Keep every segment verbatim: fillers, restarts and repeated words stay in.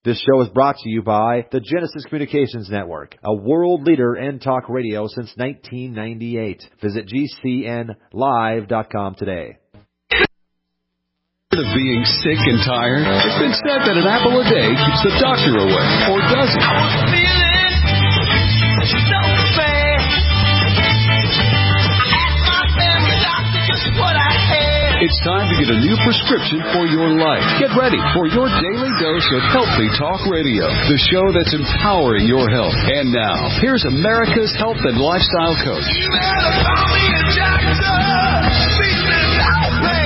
This show is brought to you by the Genesis Communications Network, a world leader in talk radio since nineteen ninety-eight. Visit G C N live dot com today. Of being sick and tired, it's been said that an apple a day keeps the doctor away, or does it? I was feeling so bad. I asked my family doctor just what I had. It's time to get a new prescription for your life. Get ready for your daily dose of Healthy Talk Radio, the show that's empowering your health. And now, here's America's health and lifestyle coach. You better call me a doctor. Speak to me.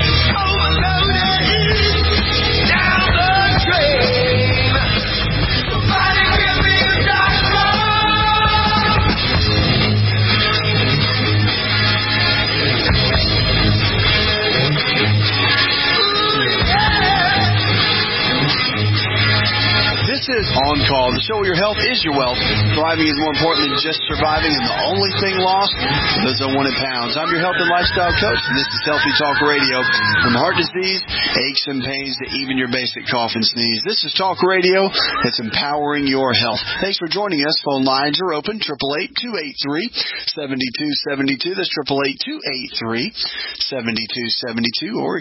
This is On Call, the show where your health is your wealth. Thriving is more important than just surviving, and the only thing lost are those unwanted pounds. I'm your health and lifestyle coach, and this is Healthy Talk Radio. From heart disease, aches and pains, to even your basic cough and sneeze. This is Talk Radio that's empowering your health. Thanks for joining us. Phone lines are open, eight eight eight, two eight three, seven two seven two. That's eight eight eight, two eight three, seven two seven two, or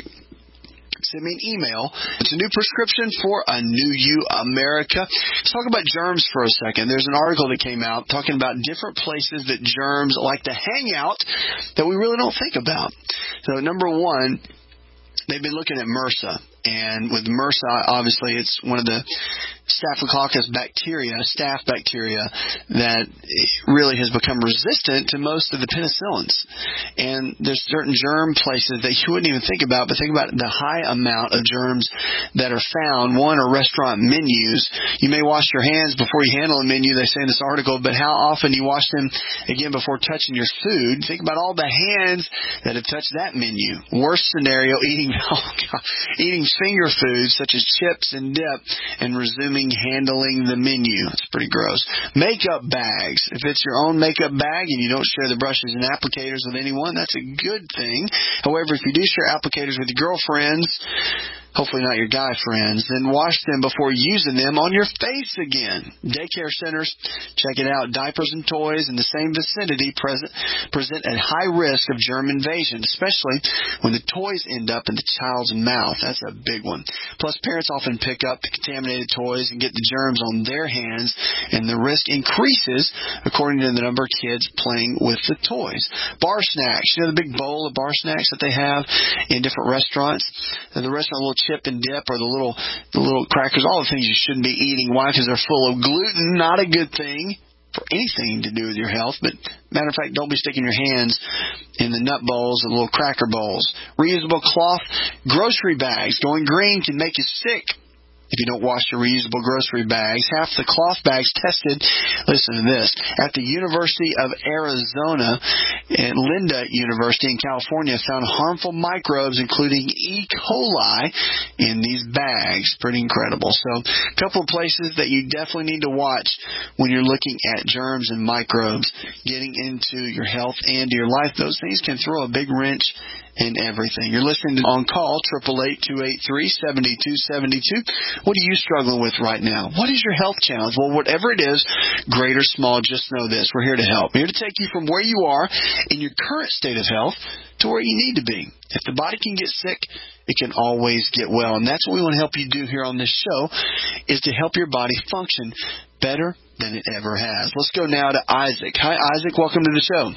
send me an email. It's a new prescription for a new you, America. Let's talk about germs for a second. There's an article that came out talking about different places that germs like to hang out that we really don't think about. So, number one, they've been looking at MRSA. And with MRSA, obviously, it's one of the Staphylococcus bacteria, staph bacteria, that really has become resistant to most of the penicillins. And there's certain germ places that you wouldn't even think about, but think about the high amount of germs that are found. One are restaurant menus. You may wash your hands before you handle a menu, they say in this article, but how often you wash them, again, before touching your food? Think about all the hands that have touched that menu. Worst scenario, eating, oh God, eating finger foods such as chips and dip and resuming handling the menu. It's pretty gross. Makeup bags. If it's your own makeup bag and you don't share the brushes and applicators with anyone, that's a good thing. However, if you do share applicators with your girlfriends, hopefully not your guy friends, then wash them before using them on your face again. Daycare centers, check it out. Diapers and toys in the same vicinity present, present a high risk of germ invasion, especially when the toys end up in the child's mouth. That's a big one. Plus, parents often pick up the contaminated toys and get the germs on their hands, and the risk increases according to the number of kids playing with the toys. Bar snacks. You know the big bowl of bar snacks that they have in different restaurants? And the restaurant little chip and dip, or the little the little crackers, all the things you shouldn't be eating. Why? Because they're full of gluten. Not a good thing for anything to do with your health. But matter of fact, don't be sticking your hands in the nut bowls and little cracker bowls. Reusable cloth grocery bags. Going green can make you sick if you don't wash your reusable grocery bags. Half the cloth bags tested, listen to this, at the University of Arizona and Linda University in California found harmful microbes, including E. coli, in these bags. Pretty incredible. So, a couple of places that you definitely need to watch when you're looking at germs and microbes getting into your health and your life. Those things can throw a big wrench in everything. You're listening to On Call, eight eight eight, two eight three, seven two seven two. What are you struggling with right now? What is your health challenge? Well, whatever it is, great or small, just know this. We're here to help. We're here to take you from where you are in your current state of health to where you need to be. If the body can get sick, it can always get well. And that's what we want to help you do here on this show, is to help your body function better than it ever has. Let's go now to Isaac. Hi, Isaac. Welcome to the show.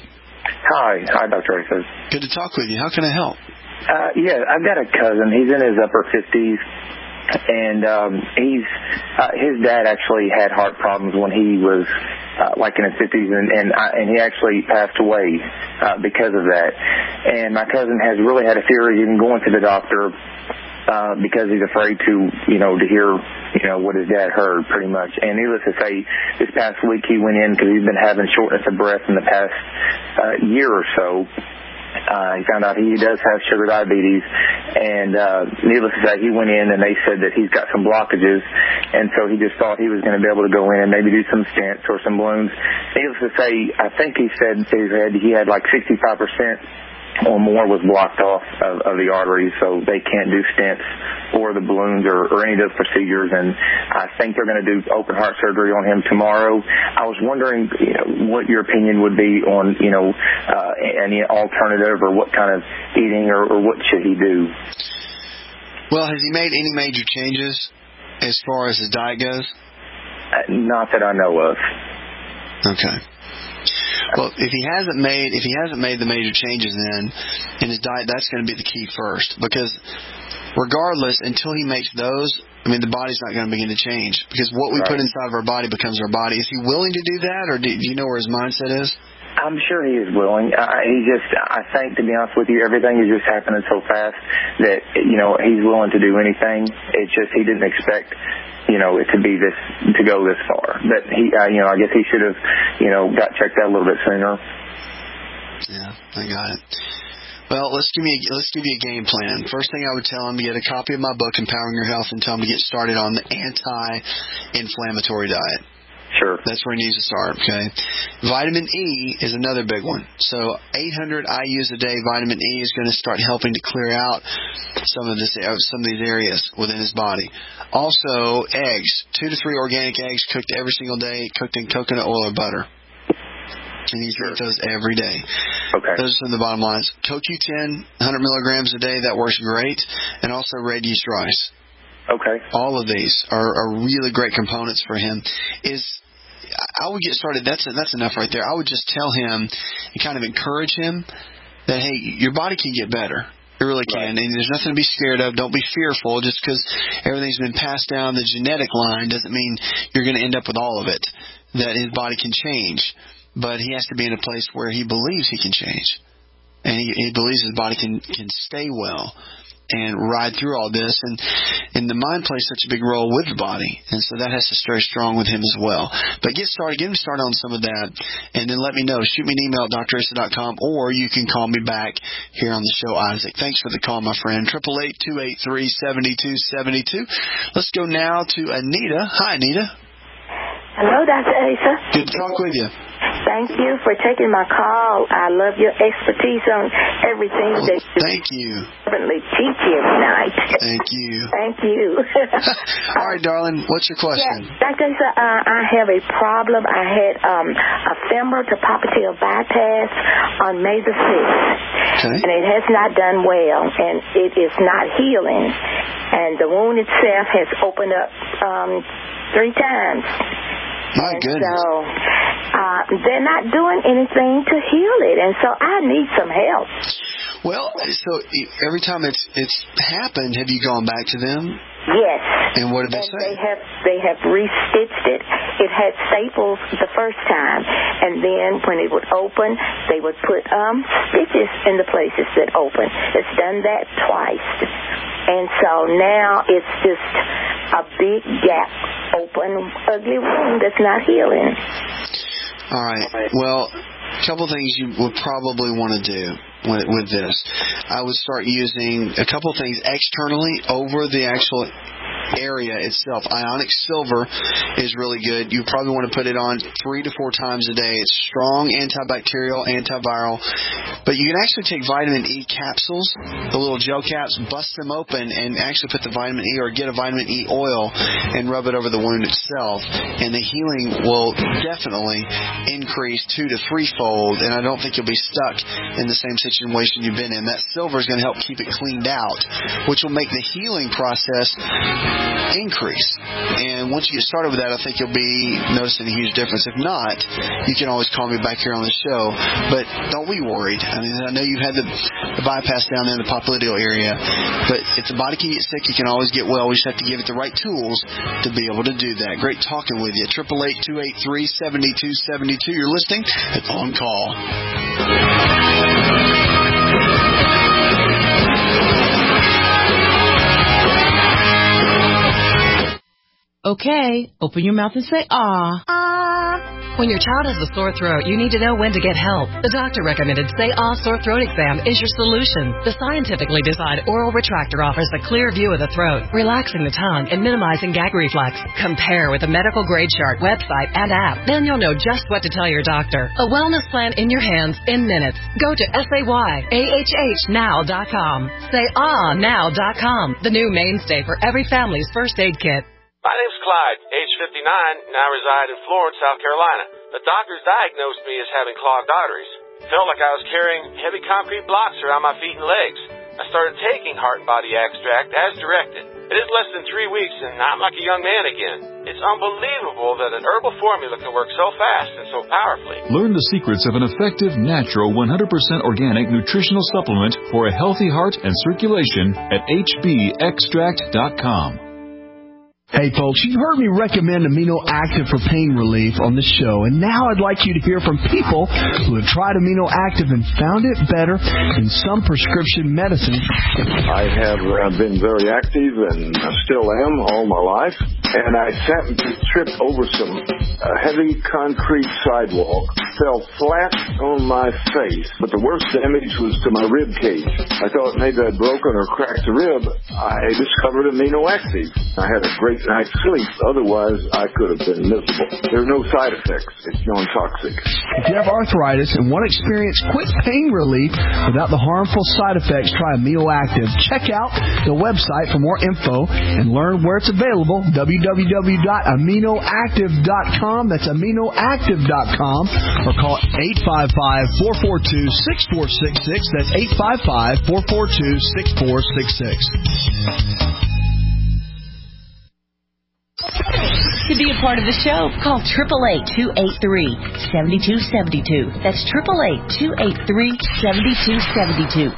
Hi. Hi, Doctor Races. Good to talk with you. How can I help? Uh, yeah, I've got a cousin. He's in his upper fifties, and um, he's uh, his dad actually had heart problems when he was uh, like in his fifties, and and, I, and he actually passed away uh, because of that. And my cousin has really had a fear of even going to the doctor uh, because he's afraid to, you know, to hear, you know, what his dad heard, pretty much. And needless to say, this past week he went in because he's been having shortness of breath in the past uh, year or so. Uh, he found out he does have sugar diabetes, and uh, needless to say, he went in and they said that he's got some blockages, and so he just thought he was going to be able to go in and maybe do some stents or some balloons. Needless to say, I think he said he had, he had like sixty-five percent or more was blocked off of, of the arteries, so they can't do stents or the balloons or, or any of those procedures. And I think they're going to do open heart surgery on him tomorrow. I was wondering, you know, what your opinion would be on, you know, uh, any alternative or what kind of eating or, or what should he do? Well, has he made any major changes as far as his diet goes? Uh, not that I know of. Okay. Well, if he hasn't made if he hasn't made the major changes then in his diet, that's going to be the key first. Because regardless, until he makes those, I mean, the body's not going to begin to change. Because what we right. put inside of our body becomes our body. Is he willing to do that, or do you know where his mindset is? I'm sure he is willing. Uh, he just, I think, to be honest with you, everything is just happening so fast that, you know, he's willing to do anything. It's just he didn't expect, you know, it to be this, to go this far. But he, uh, you know, I guess he should have, you know, got checked out a little bit sooner. Yeah, I got it. Well, let's give me a, let's give you a game plan. First thing I would tell him, get a copy of my book, Empowering Your Health, and tell him to get started on the anti-inflammatory diet. Sure. That's where he needs to start, okay? Vitamin E is another big one. So eight hundred I U's a day vitamin E is going to start helping to clear out some of this, some of these areas within his body. Also, eggs. Two to three organic eggs cooked every single day, cooked in coconut oil or butter. And you drink those every day. Okay. Those are some of the bottom lines. Co Q ten, one hundred milligrams a day, that works great. And also red yeast rice. Okay. All of these are, are really great components for him. Is I would get started. That's that's enough right there. I would just tell him and kind of encourage him that, hey, your body can get better. It really can. Right. And there's nothing to be scared of. Don't be fearful. Just because everything's been passed down the genetic line doesn't mean you're going to end up with all of it. That his body can change. But he has to be in a place where he believes he can change. And he, he believes his body can, can stay well and ride through all this. And, and the mind plays such a big role with the body. And so that has to stay strong with him as well. But get started. Get him started on some of that. And then let me know. Shoot me an email at d r issa dot com, or you can call me back here on the show, Isaac. Thanks for the call, my friend. eight eight eight, two eight three, seven two seven two. Let's go now to Anita. Hi, Anita. Hello, Doctor Asa. Good to talk with you. Thank you for taking my call. I love your expertise on everything oh, that thank you you teach every night. Thank you. Thank you. All right, darling. What's your question? Yeah, Doctor Asa, uh, I have a problem. I had um, a femoral to popliteal bypass on May the fifth. Okay. And it has not done well, and it is not healing. And the wound itself has opened up um, three times. My and goodness. So uh, they're not doing anything to heal it, and so I need some help. Well, so every time it's it's happened, have you gone back to them? Yes. And what did they and say? They have they have restitched it. It had staples the first time, and then when it would open, they would put um stitches in the places that open. It's done that twice, and so now it's just a big gap, open, ugly wound that's not healing. All right. Well, a couple things you would probably want to do with, with this. I would start using a couple things externally over the actual area itself. Ionic silver is really good. You probably want to put it on three to four times a day. It's strong antibacterial, antiviral. But you can actually take vitamin E capsules, the little gel caps, bust them open, and actually put the vitamin E or get a vitamin E oil and rub it over the wound itself. And the healing will definitely increase two to threefold. And I don't think you'll be stuck in the same situation you've been in. That silver is going to help keep it cleaned out, which will make the healing process increase. And once you get started with that, I think you'll be noticing a huge difference. If not, you can always call me back here on the show. But don't be worried. I mean, I know you've had the, the bypass down there in the popliteal area, but if the body can get sick, you can always get well. We just have to give it the right tools to be able to do that. Great talking with you. eight eight eight, two eight three, seven two seven two. You're listening at On Call. Okay, open your mouth and say ah. Ah. When your child has a sore throat, you need to know when to get help. The doctor recommended Say Ah Sore Throat Exam is your solution. The scientifically designed oral retractor offers a clear view of the throat, relaxing the tongue and minimizing gag reflex. Compare with a medical grade chart, website, and app. Then you'll know just what to tell your doctor. A wellness plan in your hands in minutes. Go to S A Y A H H now dot com. Say ah now dot com, the new mainstay for every family's first aid kit. My name's Clyde, age fifty-nine, and I reside in Florence, South Carolina. The doctors diagnosed me as having clogged arteries. Felt like I was carrying heavy concrete blocks around my feet and legs. I started taking Heart and Body Extract as directed. It is less than three weeks, and I'm like a young man again. It's unbelievable that an herbal formula can work so fast and so powerfully. Learn the secrets of an effective, natural, one hundred percent organic nutritional supplement for a healthy heart and circulation at H B extract dot com. Hey folks, you heard me recommend Amino Active for pain relief on the show, and now I'd like you to hear from people who have tried Amino Active and found it better than some prescription medicines. I have uh, been very active, and I still am all my life, and I happened to trip over some uh, heavy concrete sidewalk, fell flat on my face, but the worst damage was to my rib cage. I thought maybe I'd broken or cracked a rib. I discovered Amino Active. I had a great night's sleep. Otherwise, I could have been miserable. There are no side effects. It's non-toxic. If you have arthritis and want to experience quick pain relief without the harmful side effects, try Amino Active. Check out the website for more info and learn where it's available. w w w dot amino active dot com. That's amino active dot com. Or call eight five five, four four two, six four six six. That's eight five five, four four two, six four six six. To be a part of the show, call eight eight eight, two eight three, seven two seven two. That's eight eight eight, two eight three, seven two seven two.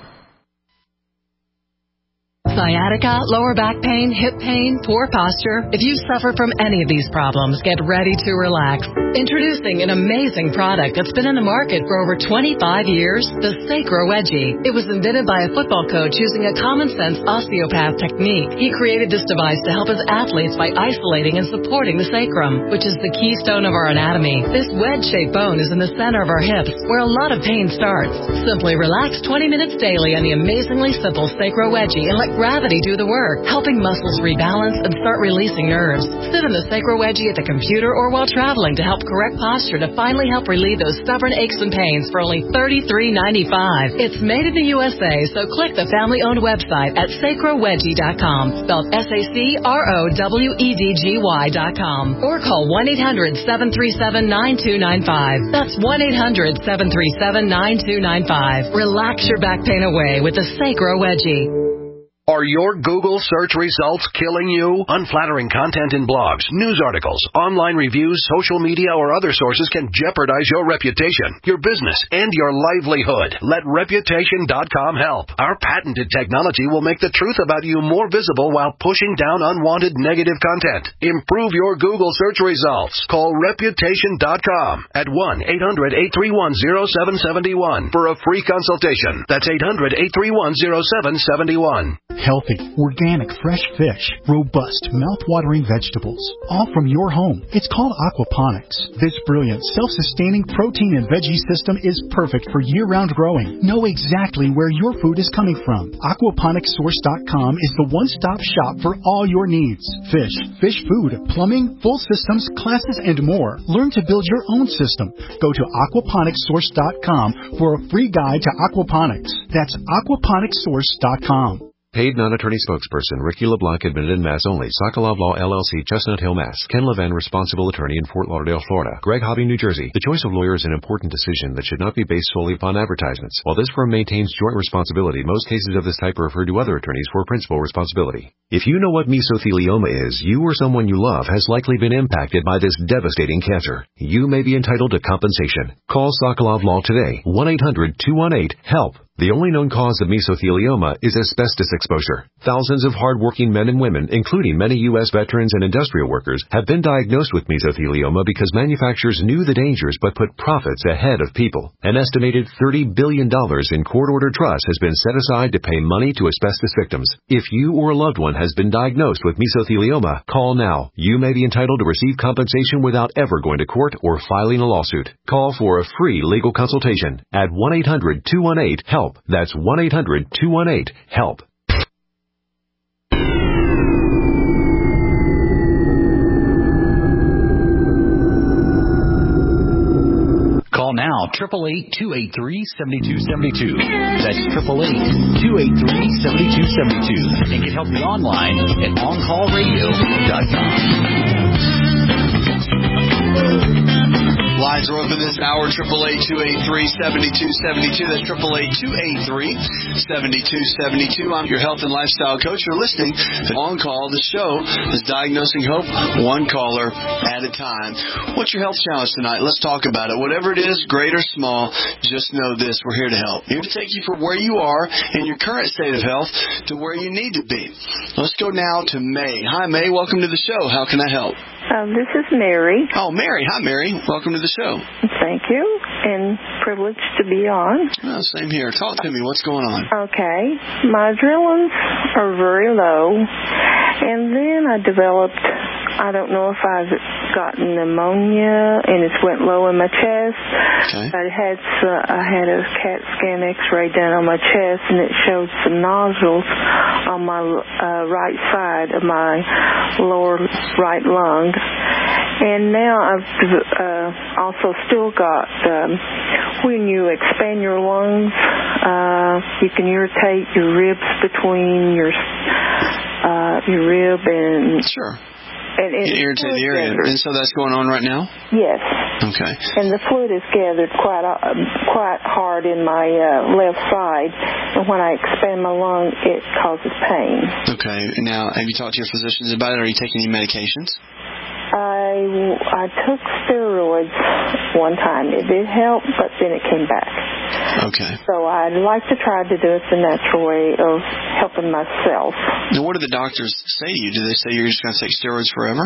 Sciatica, lower back pain, hip pain, poor posture. If you suffer from any of these problems, get ready to relax. Introducing an amazing product that's been in the market for over twenty-five years, the Sacro Wedgie. It was invented by a football coach using a common-sense osteopath technique. He created this device to help his athletes by isolating and supporting the sacrum, which is the keystone of our anatomy. This wedge-shaped bone is in the center of our hips, where a lot of pain starts. Simply relax twenty minutes daily on the amazingly simple Sacro Wedgie and let gravity do the work, helping muscles rebalance and start releasing nerves. Sit in the Sacro Wedgie at the computer or while traveling to help correct posture to finally help relieve those stubborn aches and pains for only thirty-three ninety-five. It's made in the U S A, so click the family-owned website at sacro wedgie dot com, spelled S A C R O W E D G Y dot com, or call one eight hundred, seven three seven, nine two nine five. That's one eight hundred, seven three seven, nine two nine five. Relax your back pain away with the Sacro Wedgie. Are your Google search results killing you? Unflattering content in blogs, news articles, online reviews, social media, or other sources can jeopardize your reputation, your business, and your livelihood. Let reputation dot com help. Our patented technology will make the truth about you more visible while pushing down unwanted negative content. Improve your Google search results. Call reputation dot com at one eight hundred, eight three one, zero seven seven one for a free consultation. That's eight hundred, eight three one, zero seven seven one. Healthy, organic, fresh fish, robust, mouth-watering vegetables, all from your home. It's called aquaponics. This brilliant, self-sustaining protein and veggie system is perfect for year-round growing. Know exactly where your food is coming from. aquaponics source dot com is the one-stop shop for all your needs. Fish, fish food, plumbing, full systems, classes, and more. Learn to build your own system. Go to aquaponics source dot com for a free guide to aquaponics. That's aquaponics source dot com. Paid non-attorney spokesperson Ricky LeBlanc, admitted in Mass only. Sokolov Law, L L C, Chestnut Hill, Mass. Ken Levin, responsible attorney in Fort Lauderdale, Florida. Greg Hobby, New Jersey. The choice of lawyer is an important decision that should not be based solely upon advertisements. While this firm maintains joint responsibility, most cases of this type are referred to other attorneys for principal responsibility. If you know what mesothelioma is, you or someone you love has likely been impacted by this devastating cancer. You may be entitled to compensation. Call Sokolov Law today. one eight hundred, two one eight, HELP. The only known cause of mesothelioma is asbestos exposure. Thousands of hardworking men and women, including many U S veterans and industrial workers, have been diagnosed with mesothelioma because manufacturers knew the dangers but put profits ahead of people. An estimated thirty billion dollars in court-ordered trust has been set aside to pay money to asbestos victims. If you or a loved one has been diagnosed with mesothelioma, call now. You may be entitled to receive compensation without ever going to court or filing a lawsuit. Call for a free legal consultation at one eight hundred two one eight HELP. That's one eight hundred two one eight HELP. Call now, eight eight eight, two eight three, seven two seven two. That's eight eight eight, two eight three, seven two seven two. And get help me online at on call radio dot com. Lines are open this hour, eight eight eight, two eight three, seven two seven two. That's eight eight eight, two eight three, seven two seven two. I'm your health and lifestyle coach. You're listening to On Call. The show is Diagnosing Hope, one caller at a time. What's your health challenge tonight? Let's talk about it. Whatever it is, great or small, just know this. We're here to help. Here to take you from where you are in your current state of health to where you need to be. Let's go now to May. Hi, May. Welcome to the show. How can I help? Um, this is Mary. Oh, Mary. Hi, Mary. Welcome to the show. Thank you, and privileged to be on. Oh, same here. Talk to me. What's going on? Okay. My adrenals are very low, and then I developed, I don't know if I've gotten pneumonia, and it went low in my chest. Okay. I had, uh, I had a CAT scan x-ray done on my chest, and it showed some nodules on my uh, right side of my lower right lung. And now I've uh, also still got, um, when you expand your lungs, uh, you can irritate your ribs between your uh, your rib and... Sure. And, and you irritate the area. And so that's going on right now? Yes. Okay. And the fluid is gathered quite uh, quite hard in my uh, left side. And when I expand my lung, it causes pain. Okay. Now, have you talked to your physicians about it? Are you taking any medications? I, I took steroids one time. It did help, but then it came back. Okay. So I'd like to try to do it the natural way of helping myself. Now, what do the doctors say to you? Do they say you're just going to take steroids forever?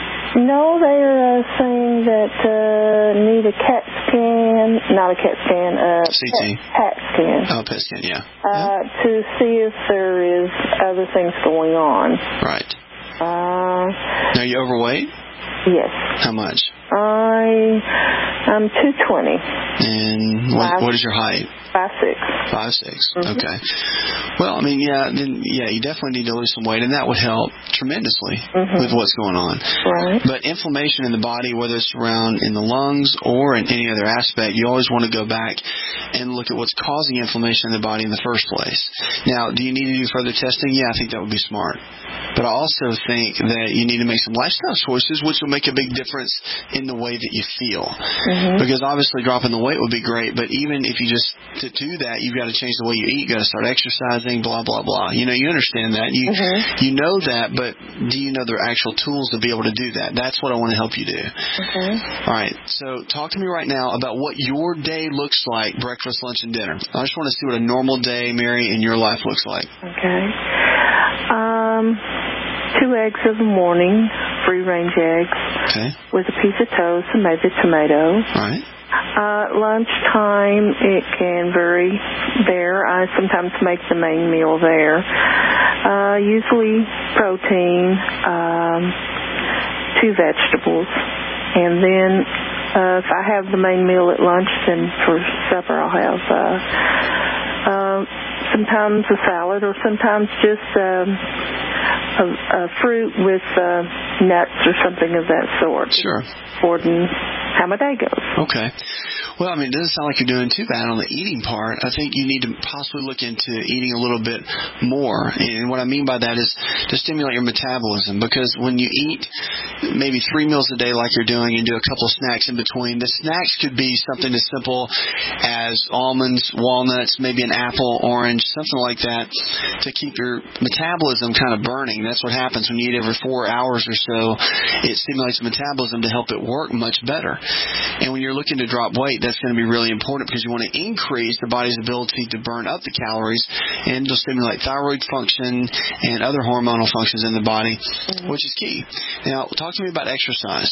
No, they're uh, saying that uh, need a CAT scan, not a CAT scan, uh, C T. PET scan. Oh, PET scan, yeah. Uh, yeah. To see if there is other things going on. Right. Uh, now, are you overweight? Yes. How much? I, I'm two twenty. And what, what is your height? Five six. Five six. Mm-hmm. Okay. Well, I mean, yeah, then yeah, you definitely need to lose some weight, and that would help tremendously mm-hmm. with what's going on. Right. But inflammation in the body, whether it's around in the lungs or in any other aspect, you always want to go back and look at what's causing inflammation in the body in the first place. Now, do you need to do further testing? Yeah, I think that would be smart. But I also think that you need to make some lifestyle choices, which will make a big difference in the way that you feel. Mm-hmm. Because obviously dropping the weight would be great, but even if you just to do that, you've got to change the way you eat. You've got to start exercising, blah, blah, blah. You know, you understand that. You mm-hmm. you know that, but do you know the actual tools to be able to do that? That's what I want to help you do. Okay. All right. So talk to me right now about what your day looks like, breakfast, lunch, and dinner. I just want to see what a normal day, Mary, in your life looks like. Okay. Um... Two eggs in the morning, free-range eggs, okay. with a piece of toast and maybe a tomato. All right. Uh, lunchtime, it can vary there. I sometimes make the main meal there. Uh, usually protein, um, two vegetables, and then uh, if I have the main meal at lunch, then for supper I'll have uh, uh, sometimes a salad or sometimes just um, a, a fruit with uh, nuts or something of that sort. Sure. According how my day goes. Okay. Well, I mean, it doesn't sound like you're doing too bad on the eating part. I think you need to possibly look into eating a little bit more. And what I mean by that is to stimulate your metabolism. Because when you eat, maybe three meals a day like you're doing and do a couple of snacks in between. The snacks could be something as simple as almonds, walnuts, maybe an apple, orange, something like that to keep your metabolism kind of burning. That's what happens when you eat every four hours or so. It stimulates the metabolism to help it work much better. And when you're looking to drop weight, that's going to be really important because you want to increase the body's ability to burn up the calories, and it'll stimulate thyroid function and other hormonal functions in the body, mm-hmm. which is key. Now, talk to me about exercise.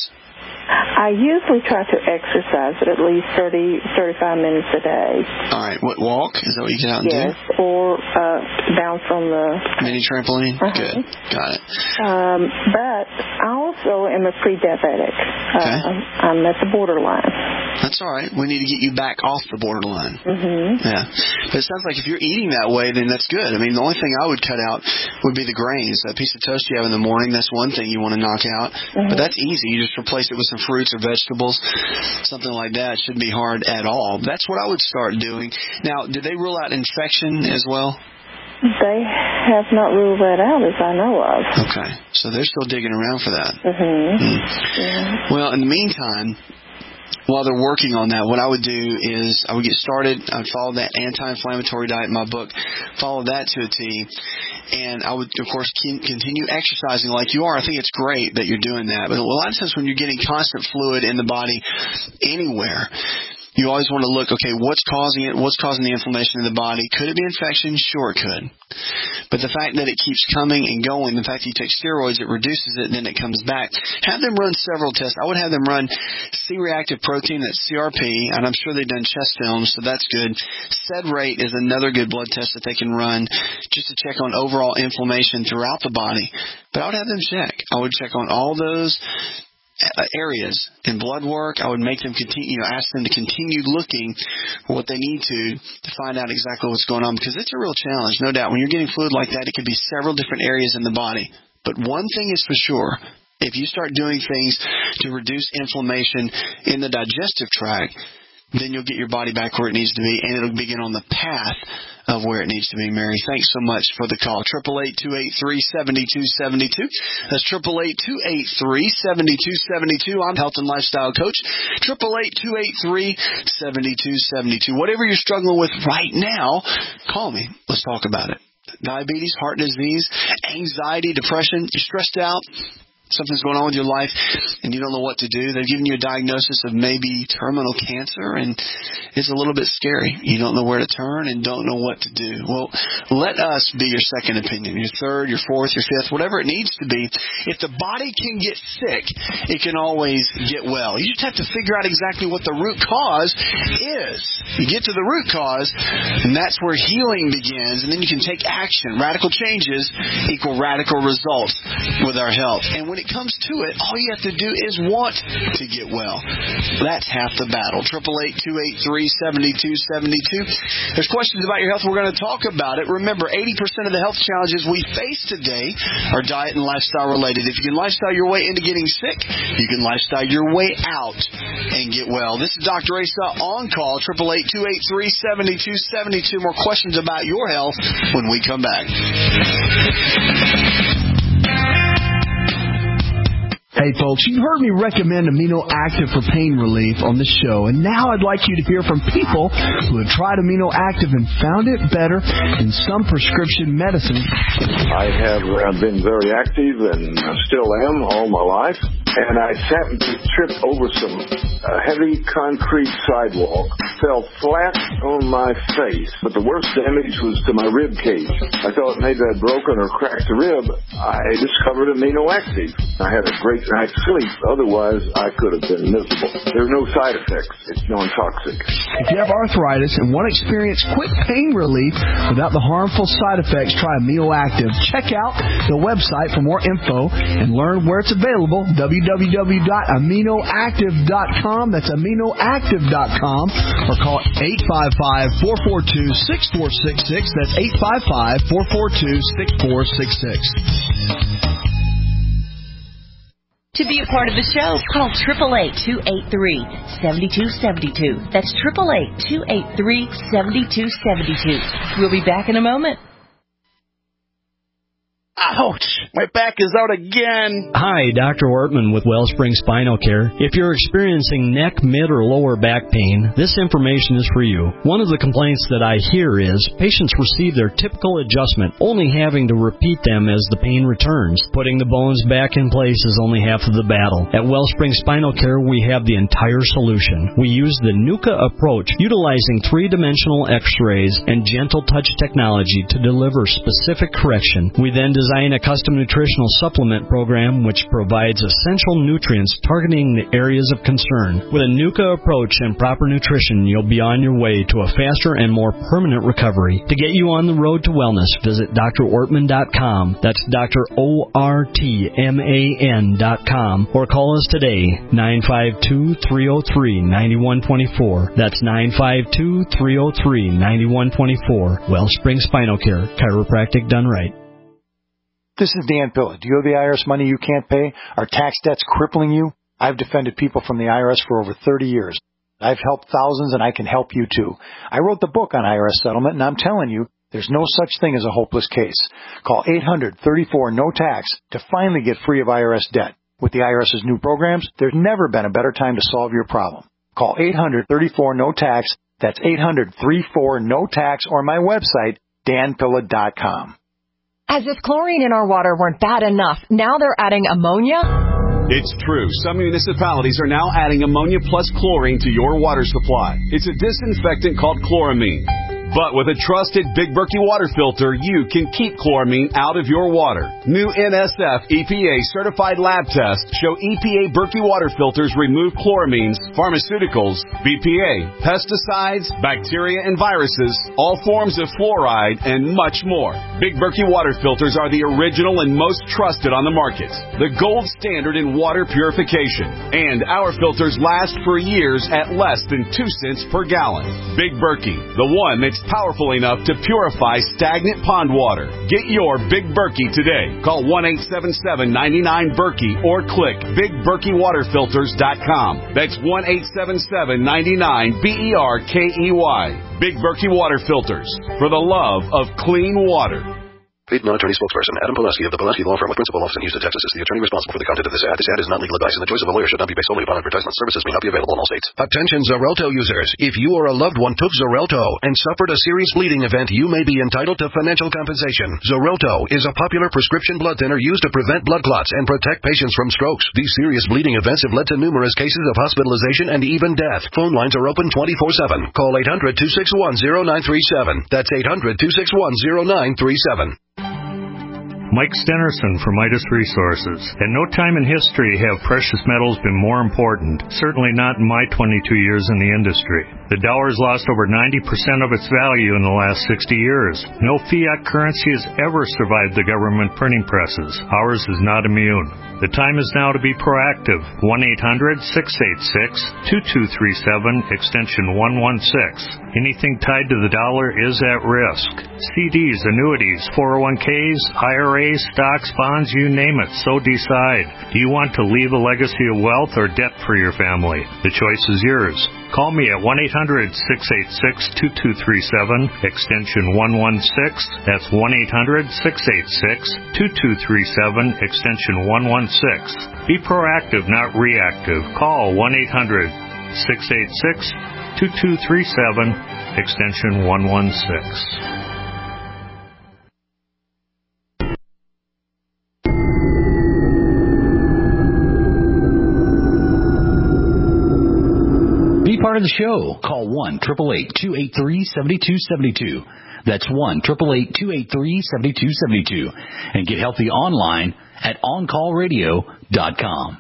I usually try to exercise at at least thirty, thirty-five minutes a day. All right. What, walk? Is that what you get out and yes, do? Yes, or uh, bounce on the... Mini trampoline? Uh-huh. Good. Got it. Um, but I also am a pre-diabetic. Okay. Uh, I'm at the borderline. That's all right. We need to get you back off the borderline. Mm-hmm. Yeah. But it sounds like if you're eating that way, then that's good. I mean, the only thing I would cut out would be the grains. That piece of toast you have in the morning, that's one thing you want to knock out. Mm-hmm. But that's easy. You just replace it with some fruits or vegetables, something like that. It shouldn't be hard at all. That's what I would start doing. Now, did they rule out infection as well? They have not ruled that out as I know of. Okay. So they're still digging around for that. Mm-hmm. Mm. Yeah. Well, in the meantime, while they're working on that, what I would do is I would get started. I'd follow that anti-inflammatory diet in my book, follow that to a T, and I would, of course, continue exercising like you are. I think it's great that you're doing that. But a lot of times when you're getting constant fluid in the body anywhere, you always want to look, okay, what's causing it? What's causing the inflammation in the body? Could it be infection? Sure, it could. But the fact that it keeps coming and going, the fact that you take steroids, it reduces it, and then it comes back. Have them run several tests. I would have them run C-reactive protein, that's C R P, and I'm sure they've done chest films, so that's good. Sed rate is another good blood test that they can run just to check on overall inflammation throughout the body. But I would have them check. I would check on all those areas in blood work. I would make them continue, you know, ask them to continue looking for what they need to to find out exactly what's going on, because it's a real challenge, no doubt. When you're getting fluid like that, it could be several different areas in the body. But one thing is for sure, if you start doing things to reduce inflammation in the digestive tract, then you'll get your body back where it needs to be, and it'll begin on the path of where it needs to be. Mary, thanks so much for the call. eight eight eight, two eight three, seven two seven two. That's eight eight eight, two eight three, seven two seven two. I'm health and lifestyle coach. eight eight eight, two eight three, seven two seven two. Whatever you're struggling with right now, call me. Let's talk about it. Diabetes, heart disease, anxiety, depression, you're stressed out, something's going on with your life and you don't know what to do. They've given you a diagnosis of maybe terminal cancer, and it's a little bit scary. You don't know where to turn and don't know what to do. Well, let us be your second opinion, your third, your fourth, your fifth, whatever it needs to be. If the body can get sick, it can always get well. You just have to figure out exactly what the root cause is. You get to the root cause, and that's where healing begins, and then you can take action. Radical changes equal radical results with our health. And when it comes to it, all you have to do is want to get well. That's half the battle. eight eight eight, two eight three, seven two seven two. There's questions about your health. We're going to talk about it. Remember, eighty percent of the health challenges we face today are diet and lifestyle related. If you can lifestyle your way into getting sick, you can lifestyle your way out and get well. This is Doctor Asa on call. eight eight eight, two eight three, seven two seven two. More questions about your health when we come back. Hey folks, you've heard me recommend Amino Active for pain relief on this show, and now I'd like you to hear from people who have tried Amino Active and found it better than some prescription medicine. I have uh, been very active and still am all my life, and I happened to trip over some uh, heavy concrete sidewalk, fell flat on my face, but the worst damage was to my rib cage. I thought maybe I'd broken or cracked a rib. I discovered Amino Active. I had a great night's sleep. Otherwise, I could have been miserable. There are no side effects. It's non-toxic. If you have arthritis and want to experience quick pain relief without the harmful side effects, try Amino Active. Check out the website for more info and learn where it's available, w w w dot amino active dot com. That's amino active dot com. Or call eight five five, four four two, six four six six. That's eight five five, four four two, six four six six. To be a part of the show, call eight eight eight, two eight three, seven two seven two. That's eight eight eight, two eight three, seven two seven two. We'll be back in a moment. Ouch! My back is out again. Hi, Doctor Ortman with Wellspring Spinal Care. If you're experiencing neck, mid, or lower back pain, this information is for you. One of the complaints that I hear is patients receive their typical adjustment, only having to repeat them as the pain returns. Putting the bones back in place is only half of the battle. At Wellspring Spinal Care, we have the entire solution. We use the NUCA approach, utilizing three-dimensional x-rays and gentle touch technology to deliver specific correction. We then design a custom nutritional supplement program which provides essential nutrients targeting the areas of concern. With a NUCA approach and proper nutrition, you'll be on your way to a faster and more permanent recovery. To get you on the road to wellness, visit D R ortman dot com. That's Doctor O R T M A N dot com. Or call us today, nine five two, three oh three, nine one two four. That's nine five two, three oh three, nine one two four. Wellspring Spinal Care, chiropractic done right. This is Dan Pilla. Do you owe the I R S money you can't pay? Are tax debts crippling you? I've defended people from the I R S for over thirty years. I've helped thousands, and I can help you too. I wrote the book on I R S settlement, and I'm telling you, there's no such thing as a hopeless case. Call eight hundred, thirty-four, no tax to finally get free of I R S debt. With the IRS's new programs, there's never been a better time to solve your problem. Call eight hundred, thirty-four, no tax. That's eight hundred, thirty-four, no tax, or my website, dan pilla dot com. As if chlorine in our water weren't bad enough, now they're adding ammonia? It's true. Some municipalities are now adding ammonia plus chlorine to your water supply. It's a disinfectant called chloramine. But with a trusted Big Berkey water filter, you can keep chloramine out of your water. New N S F E P A certified lab tests show E P A Berkey water filters remove chloramines, pharmaceuticals, B P A, pesticides, bacteria and viruses, all forms of fluoride, and much more. Big Berkey water filters are the original and most trusted on the market. The gold standard in water purification. And our filters last for years at less than two cents per gallon. Big Berkey, the one that's powerful enough to purify stagnant pond water. Get your Big Berkey today. Call one eight seven seven, nine nine, Berkey or click big berkey water filters dot com. That's one eight seven seven, nine nine, B E R K E Y. Big Berkey Water Filters, for the love of clean water. Paid non-attorney spokesperson Adam Pulaski of the Pulaski Law Firm with principal office in Houston, Texas, is the attorney responsible for the content of this ad. This ad is not legal advice, and the choice of a lawyer should not be based solely upon advertisement. Services may not be available in all states. Attention Xarelto users. If you or a loved one took Xarelto and suffered a serious bleeding event, you may be entitled to financial compensation. Xarelto is a popular prescription blood thinner used to prevent blood clots and protect patients from strokes. These serious bleeding events have led to numerous cases of hospitalization and even death. Phone lines are open twenty-four seven. Call eight hundred, two six one, zero nine three seven. That's eight hundred, two six one, zero nine three seven. Mike Stenerson from Midas Resources. At no time in history have precious metals been more important, certainly not in my twenty-two years in the industry. The dollar has lost over ninety percent of its value in the last sixty years. No fiat currency has ever survived the government printing presses. Ours is not immune. The time is now to be proactive. one eight hundred, six eight six, two two three seven, extension one one six. Anything tied to the dollar is at risk. C Ds, annuities, four oh one Ks, I R As, stocks, bonds, you name it, so decide. Do you want to leave a legacy of wealth or debt for your family? The choice is yours. Call me at one eight hundred, six eight six, two two three seven, extension one one six. That's one eight hundred, six eight six, two two three seven, extension one one six. Be proactive, not reactive. Call one eight hundred, six eight six, two two three seven, extension one one six. Be part of the show. Call one, eight eight eight, two eight three, seven two seven two. That's one, eight eight eight, two eight three, seven two seven two. And get healthy online at on call radio dot com.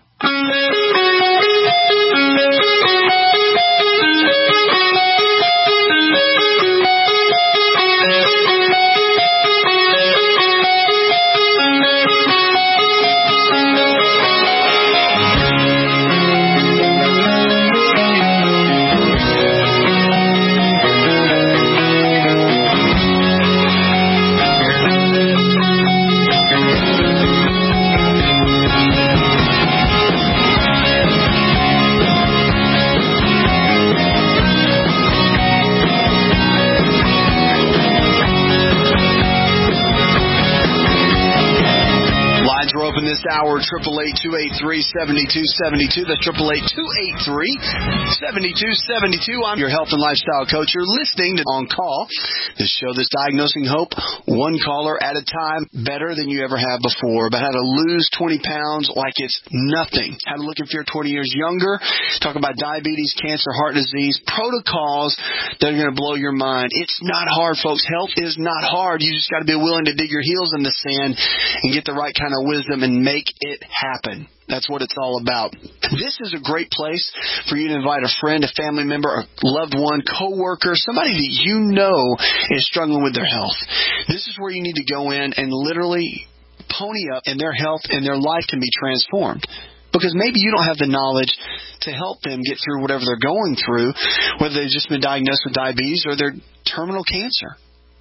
hour, eight eight eight, two eight three, seven two seven two. That's eight eight eight, two eight three, seven two seven two. I'm your health and lifestyle coach. You're listening to On Call, the show that's diagnosing hope one caller at a time, better than you ever have before, about how to lose twenty pounds like it's nothing, how to look and feel twenty years younger, talk about diabetes, cancer, heart disease, protocols that are going to blow your mind. It's not hard, folks. Health is not hard. You just got to be willing to dig your heels in the sand and get the right kind of wisdom and make it happen. That's what it's all about. This is a great place for you to invite a friend, a family member, a loved one, coworker, somebody that you know is struggling with their health. This is where you need to go in and literally pony up, and their health and their life can be transformed. Because maybe you don't have the knowledge to help them get through whatever they're going through, whether they've just been diagnosed with diabetes or they're terminal cancer.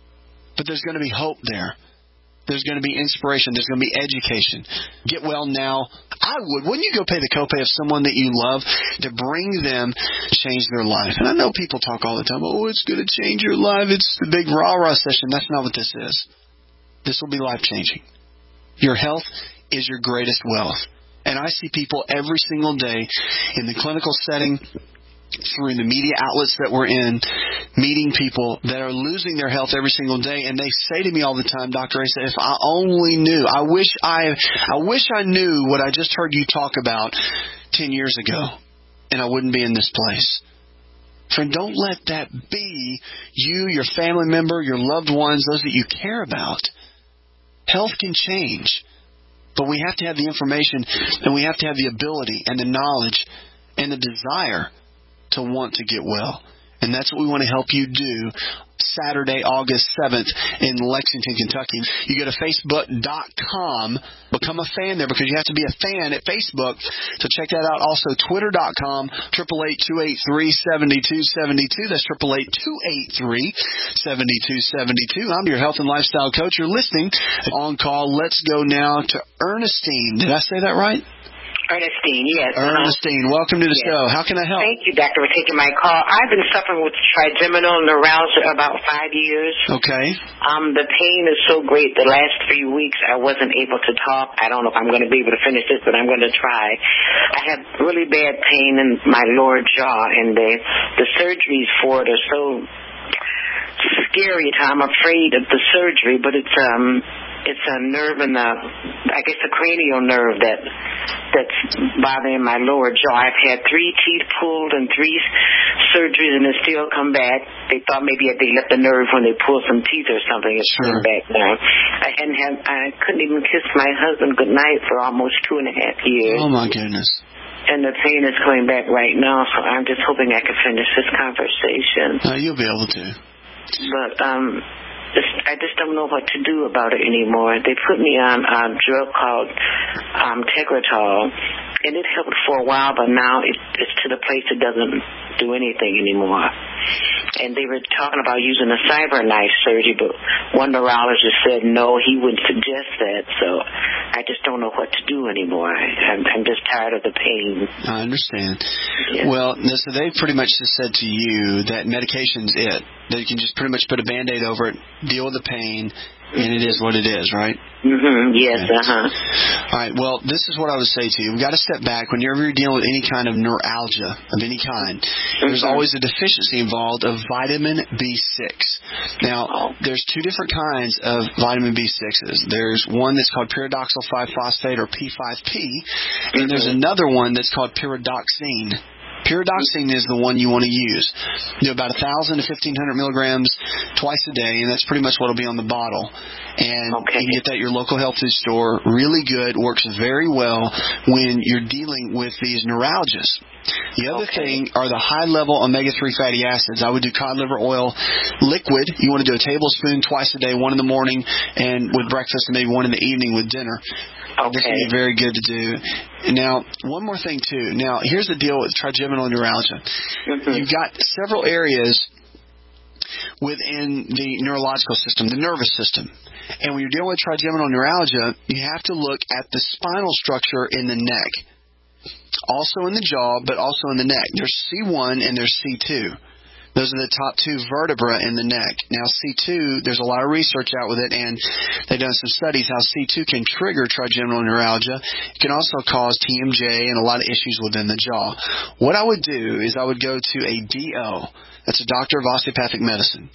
But there's going to be hope there. There's going to be inspiration. There's going to be education. Get well now. I would. Wouldn't you go pay the copay of someone that you love to bring them change their life? And I know people talk all the time, oh, it's going to change your life. It's the big rah-rah session. That's not what this is. This will be life-changing. Your health is your greatest wealth. And I see people every single day in the clinical setting, through the media outlets that we're in, meeting people that are losing their health every single day, and they say to me all the time, Doctor Asa, if I only knew, I wish I, I wish I knew what I just heard you talk about ten years ago, and I wouldn't be in this place. Friend, don't let that be you, your family member, your loved ones, those that you care about. Health can change, but we have to have the information, and we have to have the ability and the knowledge and the desire to want to get well. And that's what we want to help you do Saturday, August seventh in Lexington, Kentucky. You go to Facebook dot com, become a fan there because you have to be a fan at Facebook. So check that out. Also, Twitter dot com, eight eight eight, two eight three, seven two seven two. That's eight eight eight, two eight three, seven two seven two. I'm your health and lifestyle coach. You're listening On Call. Let's go now to Ernestine. Did I say that right? Ernestine, yes. Ernestine, uh-huh. Welcome to the yes. show. How can I help? Thank you, Doctor, for taking my call. I've been suffering with trigeminal neuralgia about five years. Okay. Um, the pain is so great. The last three weeks, I wasn't able to talk. I don't know if I'm going to be able to finish this, but I'm going to try. I have really bad pain in my lower jaw, and the, the surgeries for it are so scary. I'm afraid of the surgery, but it's um. It's a nerve in the, I guess the cranial nerve that that's bothering my lower jaw. I've had three teeth pulled and three surgeries, and it still come back. They thought maybe they left the nerve when they pulled some teeth or something. It's sure. coming back now. I hadn't have, I couldn't even kiss my husband goodnight for almost two and a half years. Oh my goodness. And the pain is coming back right now, so I'm just hoping I can finish this conversation. Uh, you'll be able to. But um. I just don't know what to do about it anymore. They put me on a drug called um, Tegretol, and it helped for a while, but now it, it's to the place it doesn't do anything anymore. And they were talking about using a CyberKnife surgery, but one neurologist said no, he wouldn't suggest that. So I just don't know what to do anymore. I, I'm, I'm just tired of the pain. I understand. Yeah. Well, so they pretty much just said to you that medication's it. That you can just pretty much put a Band-Aid over it, deal with the pain, and it is what it is, right? Mm-hmm. Yes, okay. uh-huh. All right, well, this is what I would say to you. We've got to step back. Whenever you're dealing with any kind of neuralgia of any kind, mm-hmm. there's always a deficiency involved of vitamin B six. Now, there's two different kinds of vitamin B sixes. There's one that's called pyridoxal five phosphate, or P five P, and mm-hmm. there's another one that's called pyridoxine. Pyridoxine is the one you want to use. You do about one thousand to fifteen hundred milligrams twice a day, and that's pretty much what will be on the bottle. And okay. you can get that at your local health food store. Really good. Works very well when you're dealing with these neuralgias. The other okay. thing are the high-level omega three fatty acids. I would do cod liver oil liquid. You want to do a tablespoon twice a day, one in the morning and with breakfast, and maybe one in the evening with dinner. Okay. This would be very good to do. Now, one more thing, too. Now, here's the deal with trigeminal neuralgia. Mm-hmm. You've got several areas within the neurological system, the nervous system. And when you're dealing with trigeminal neuralgia, you have to look at the spinal structure in the neck. Also in the jaw, but also in the neck. There's C one and there's C two. Those are the top two vertebrae in the neck. Now, C two, there's a lot of research out with it, and they've done some studies how C two can trigger trigeminal neuralgia. It can also cause T M J and a lot of issues within the jaw. What I would do is I would go to a D O. That's a doctor of osteopathic medicine.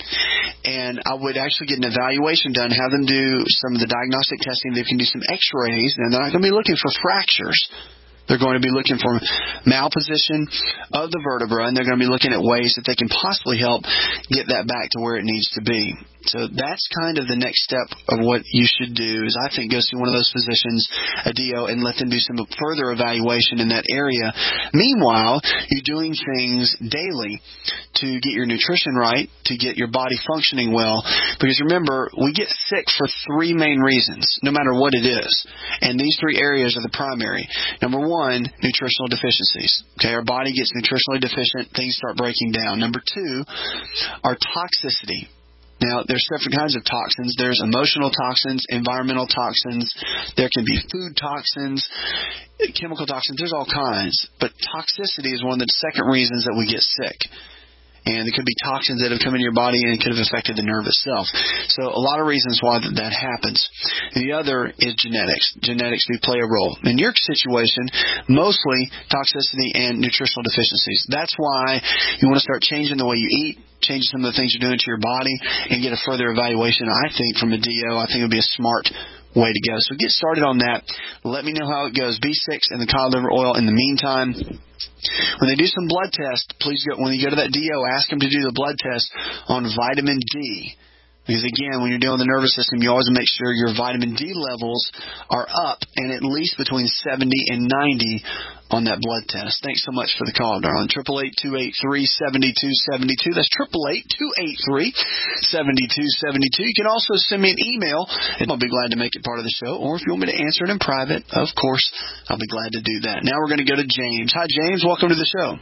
And I would actually get an evaluation done, have them do some of the diagnostic testing. They can do some x-rays, and they're not going to be looking for fractures. They're going to be looking for malposition of the vertebra, and they're going to be looking at ways that they can possibly help get that back to where it needs to be. So that's kind of the next step of what you should do is I think go see one of those physicians, a D O, and let them do some further evaluation in that area. Meanwhile, you're doing things daily to get your nutrition right, to get your body functioning well. Because remember, we get sick for three main reasons, no matter what it is. And these three areas are the primary. Number one, nutritional deficiencies. Okay, our body gets nutritionally deficient, things start breaking down. Number two, our toxicity. Now, there's different kinds of toxins. There's emotional toxins, environmental toxins. There can be food toxins, chemical toxins. There's all kinds. But toxicity is one of the second reasons that we get sick. And it could be toxins that have come into your body and it could have affected the nerve itself. So a lot of reasons why that, that happens. The other is genetics. Genetics do play a role. In your situation, mostly toxicity and nutritional deficiencies. That's why you want to start changing the way you eat, change some of the things you're doing to your body, and get a further evaluation, I think, from a D O. I think it would be a smart way to go. So get started on that. Let me know how it goes. B six and the cod liver oil in the meantime. When they do some blood tests, please go, when you go to that D O, ask them to do the blood test on vitamin D. Because, again, when you're dealing with the nervous system, you always make sure your vitamin D levels are up and at least between seventy and ninety on that blood test. Thanks so much for the call, darling. eight eight eight, two eight three, seven two seven two. That's eight eight eight, two eight three, seven two seven two. You can also send me an email, and I'll be glad to make it part of the show. Or if you want me to answer it in private, of course, I'll be glad to do that. Now we're going to go to James. Hi, James. Welcome to the show.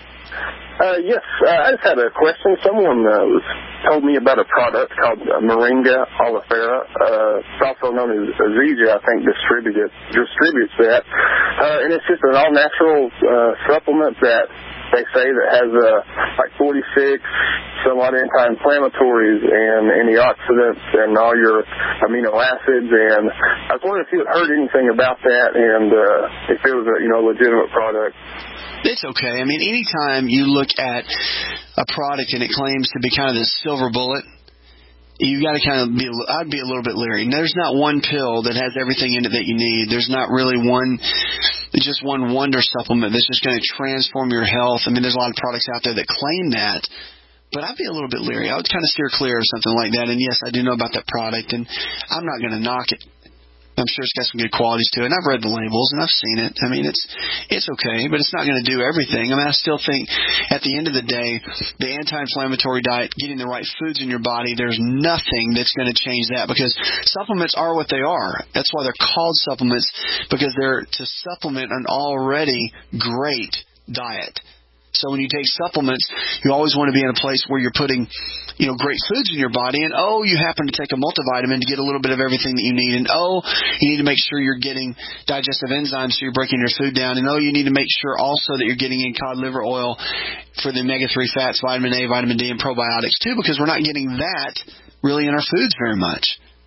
Uh, yes, uh, I just had a question. Someone uh, was, told me about a product called uh, Moringa oleifera. Uh, it's also known as Azesia, I think, distributed, distributes that. Uh, and it's just an all-natural uh, supplement that they say that has uh, like forty-six somewhat anti-inflammatories and antioxidants and all your amino acids. And I was wondering if you had heard anything about that and uh, if it was a you know legitimate product. It's okay. I mean, anytime you look at a product and it claims to be kind of this silver bullet, you got to kind of be, I'd be a little bit leery. And there's not one pill that has everything in it that you need. There's not really one, just one wonder supplement that's just going to transform your health. I mean, there's a lot of products out there that claim that. But I'd be a little bit leery. I would kind of steer clear of something like that. And yes, I do know about that product, and I'm not going to knock it. I'm sure it's got some good qualities to it. And I've read the labels and I've seen it. I mean, it's it's okay, but it's not going to do everything. I mean, I still think at the end of the day, the anti-inflammatory diet, getting the right foods in your body, there's nothing that's going to change that because supplements are what they are. That's why they're called supplements, because they're to supplement an already great diet. So when you take supplements, you always want to be in a place where you're putting, you know, great foods in your body. And, oh, you happen to take a multivitamin to get a little bit of everything that you need. And, oh, you need to make sure you're getting digestive enzymes so you're breaking your food down. And, oh, you need to make sure also that you're getting in cod liver oil for the omega three fats, vitamin A, vitamin D, and probiotics, too, because we're not getting that really in our foods very much.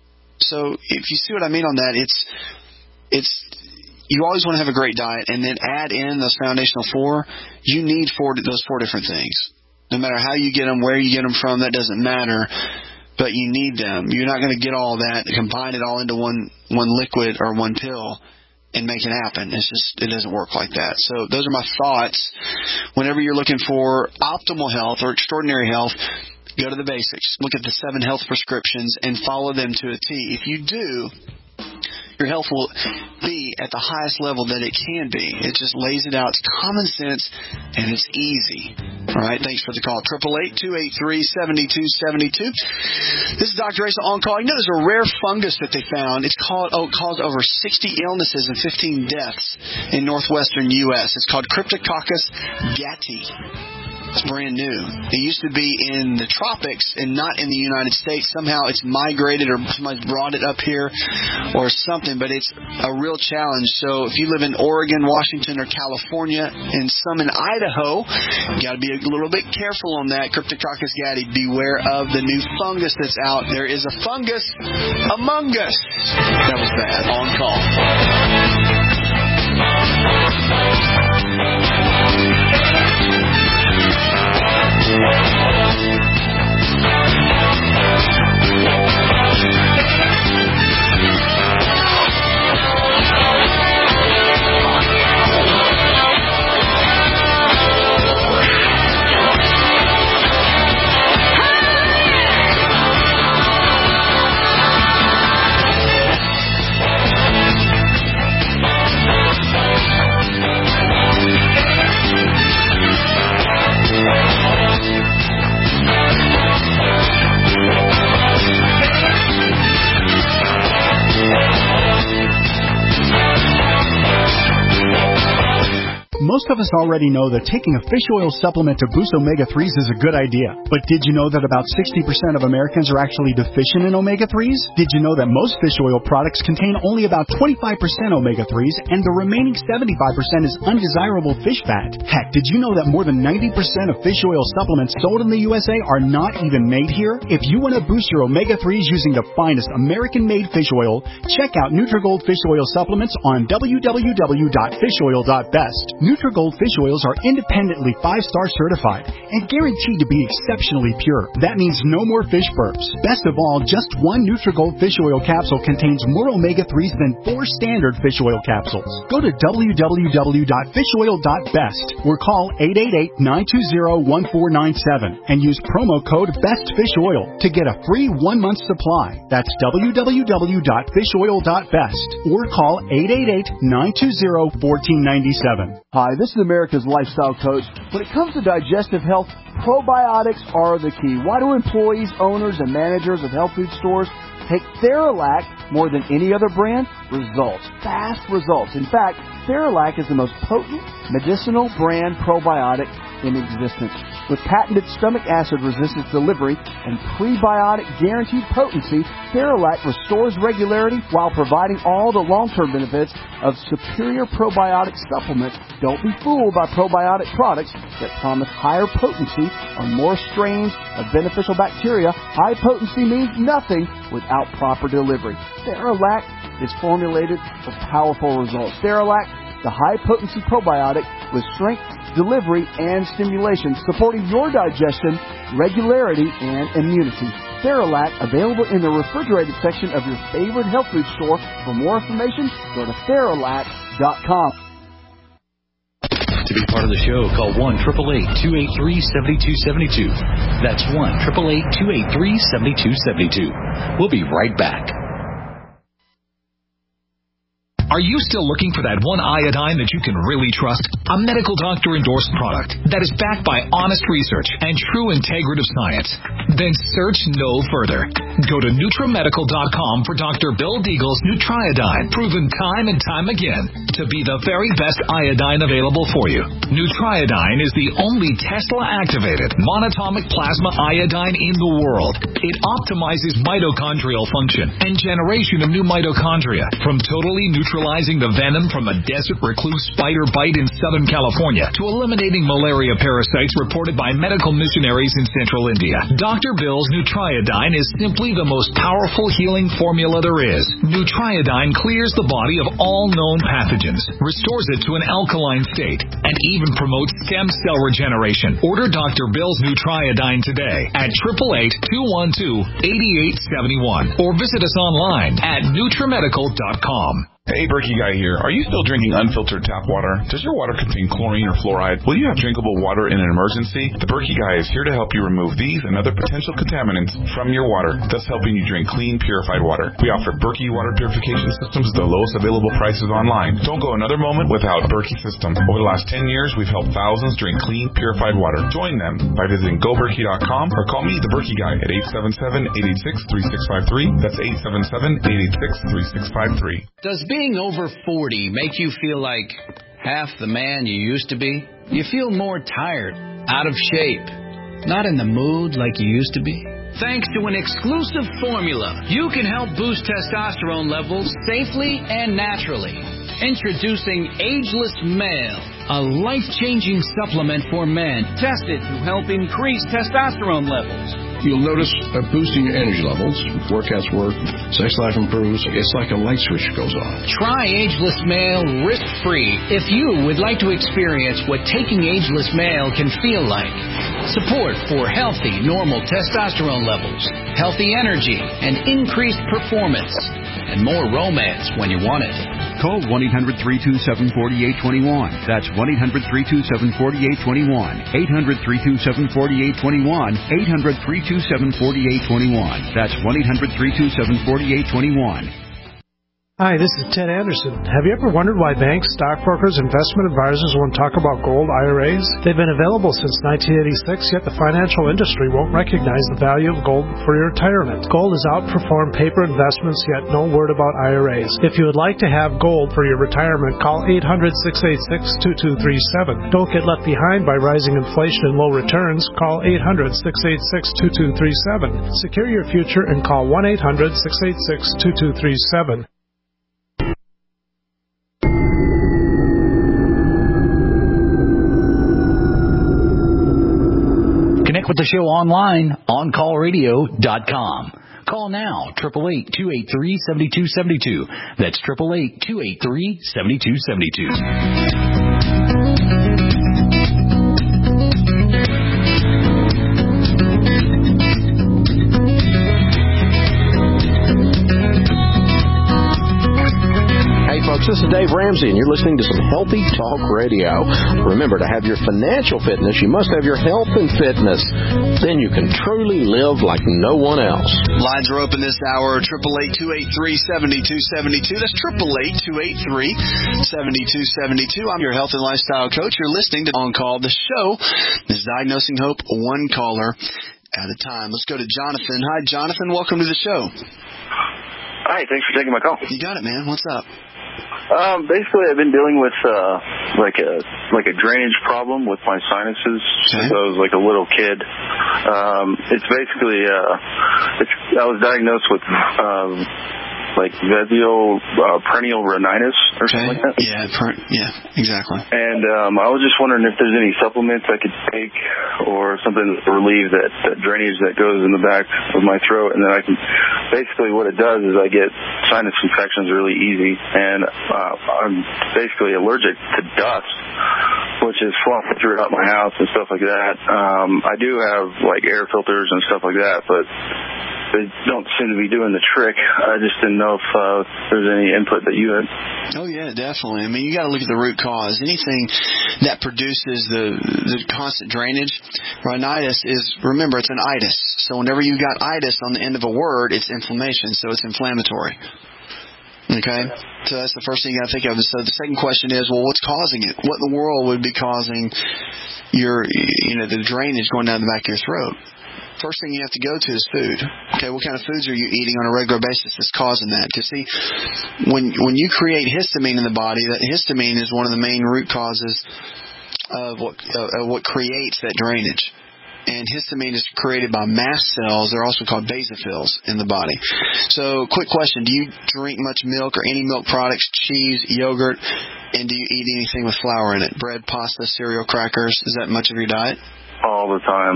So if you see what I mean on that, it's it's... You always want to have a great diet and then add in those foundational four. You need four those four different things. No matter how you get them, where you get them from, that doesn't matter. But you need them. You're not going to get all that, combine it all into one one liquid or one pill and make it happen. It's just, it doesn't work like that. So those are my thoughts. Whenever you're looking for optimal health or extraordinary health, go to the basics. Look at the seven health prescriptions and follow them to a T. If you do, your health will be at the highest level that it can be. It just lays it out. It's common sense, and it's easy. All right, thanks for the call. eight eight eight, two eight three, seven two seven two. This is Doctor Asa on call. You know there's a rare fungus that they found. It's called, oh, it caused over sixty illnesses and fifteen deaths in northwestern U S It's called Cryptococcus gattii. It's brand new. It used to be in the tropics and not in the United States. Somehow it's migrated or somebody's brought it up here or something, but it's a real challenge. So if you live in Oregon, Washington, or California, and some in Idaho, you got to be a little bit careful on that. Cryptococcus gattii, beware of the new fungus that's out. There is a fungus among us. That was bad. On call. Most of us already know that taking a fish oil supplement to boost omega threes is a good idea. But did you know that about sixty percent of Americans are actually deficient in omega threes? Did you know that most fish oil products contain only about twenty-five percent omega threes and the remaining seventy-five percent is undesirable fish fat? Heck, did you know that more than ninety percent of fish oil supplements sold in the U S A are not even made here? If you want to boost your omega threes using the finest American-made fish oil, check out Nutrigold Fish Oil Supplements on w w w dot fish oil dot best. Nutrigold fish oils are independently five-star certified and guaranteed to be exceptionally pure. That means no more fish burps. Best of all, just one Nutrigold fish oil capsule contains more omega threes than four standard fish oil capsules. Go to w w w dot fish oil dot best or call eight eight eight, nine two zero, one four nine seven and use promo code BESTFISHOIL to get a free one-month supply. That's w w w dot fish oil dot best or call eight eight eight, nine two zero, one four nine seven. Hi, this is America's Lifestyle Coach. When it comes to digestive health, probiotics are the key. Why do employees, owners, and managers of health food stores take Theralac more than any other brand? Results. Fast results. In fact, Theralac is the most potent medicinal brand probiotic in existence. With patented stomach acid resistance delivery and prebiotic guaranteed potency, Theralac restores regularity while providing all the long-term benefits of superior probiotic supplements. Don't be fooled by probiotic products that promise higher potency on more strains of beneficial bacteria. High potency means nothing without proper delivery. Theralac is formulated for powerful results. Theralac, the high-potency probiotic with strength, delivery, and stimulation, supporting your digestion, regularity, and immunity. Theralac, available in the refrigerated section of your favorite health food store. For more information, go to Theralac dot com. To be part of the show, call one eight eight eight, two eight three, seven two seven two. That's one eight eight eight, two eight three, seven two seven two. We'll be right back. Are you still looking for that one iodine that you can really trust? A medical doctor endorsed product that is backed by honest research and true integrative science? Then search no further. Go to Nutramedical dot com for Doctor Bill Deagle's Nutriodine, proven time and time again to be the very best iodine available for you. Nutriodine is the only Tesla-activated monatomic plasma iodine in the world. It optimizes mitochondrial function and generation of new mitochondria from totally neutral neutralizing the venom from a desert recluse spider bite in Southern California to eliminating malaria parasites reported by medical missionaries in central India. Doctor Bill's Nutriodine is simply the most powerful healing formula there is. Nutriodine clears the body of all known pathogens, restores it to an alkaline state, and even promotes stem cell regeneration. Order Doctor Bill's Nutriodine today at eight eight eight, two one two, eight eight seven one or visit us online at Nutramedical dot com. Hey, Berkey Guy here. Are you still drinking unfiltered tap water? Does your water contain chlorine or fluoride? Will you have drinkable water in an emergency? The Berkey Guy is here to help you remove these and other potential contaminants from your water, thus helping you drink clean, purified water. We offer Berkey water purification systems at the lowest available prices online. Don't go another moment without a Berkey system. Over the last ten years, we've helped thousands drink clean, purified water. Join them by visiting go berkey dot com or call me, the Berkey Guy, at eight seven seven, eight eight six, three six five three. That's eight seven seven, eight eight six, three six five three. Does being over forty make you feel like half the man you used to be? You feel more tired, out of shape, not in the mood like you used to be? Thanks to an exclusive formula, you can help boost testosterone levels safely and naturally. Introducing Ageless Male, a life-changing supplement for men tested to help increase testosterone levels. You'll notice a boosting your energy levels, workouts work, sex life improves. It's like a light switch goes on. Try Ageless Male risk-free if you would like to experience what taking Ageless Male can feel like. Support for healthy, normal testosterone levels, healthy energy, and increased performance, and more romance when you want it. Call one eight hundred three two seven four eight two one. That's one eight hundred three two seven four eight two one. eight hundred three two seven four eight two one. eight hundred three two seven four eight two one. That's one eight hundred three two seven four eight two one. Hi, this is Ted Anderson. Have you ever wondered why banks, stockbrokers, investment advisors won't talk about gold I R As? They've been available since nineteen eighty-six, yet the financial industry won't recognize the value of gold for your retirement. Gold has outperformed paper investments, yet no word about I R As. If you would like to have gold for your retirement, call eight hundred, six eight six, two two three seven. Don't get left behind by rising inflation and low returns. Call eight hundred, six eight six, two two three seven. Secure your future and call one eight hundred, six eight six, two two three seven. Connect with the show online, on call radio dot com. Call now, eight eight eight, two eight three, seven two seven two. That's eight eight eight, two eight three, seven two seven two. This is Dave Ramsey, and you're listening to some Healthy Talk Radio. Remember, to have your financial fitness, you must have your health and fitness. Then you can truly live like no one else. Lines are open this hour, eight eight eight, two eight three, seven two seven two. That's eight eight eight, two eight three, seven two seven two. I'm your health and lifestyle coach. You're listening to On Call. The show is Diagnosing Hope, one caller at a time. Let's go to Jonathan. Hi, Jonathan. Welcome to the show. Hi, thanks for taking my call. You got it, man. What's up? Um, basically, I've been dealing with uh, like a like a drainage problem with my sinuses since I was like a little kid. Um, it's basically uh, it's, I was diagnosed with um, like vesial uh, perennial rhinitis or okay. something like that. Yeah, per- yeah, exactly. And um, I was just wondering if there's any supplements I could take or something to relieve that, that drainage that goes in the back of my throat, and then I can. Basically, what it does is I get sinus infections really easy, and uh, I'm basically allergic to dust, which is flying throughout my house and stuff like that. Um, I do have like air filters and stuff like that, but they don't seem to be doing the trick. I just didn't know if uh, there's any input that you had. Oh yeah, definitely. I mean, you got to look at the root cause. Anything that produces the the constant drainage, rhinitis is, remember, it's an itis. So whenever you got itis on the end of a word, it's inflammation, so it's inflammatory. Okay? So that's the first thing you got to think of. So the second question is, well, what's causing it? What in the world would be causing your, you know, the drainage going down the back of your throat? First thing you have to go to is food. Okay, what kind of foods are you eating on a regular basis that's causing that? Because, see, when when you create histamine in the body, that histamine is one of the main root causes of what uh, of what creates that drainage. And histamine is created by mast cells. They're also called basophils in the body. So, quick question. Do you drink much milk or any milk products, cheese, yogurt, and do you eat anything with flour in it? Bread, pasta, cereal, crackers? Is that much of your diet? All the time.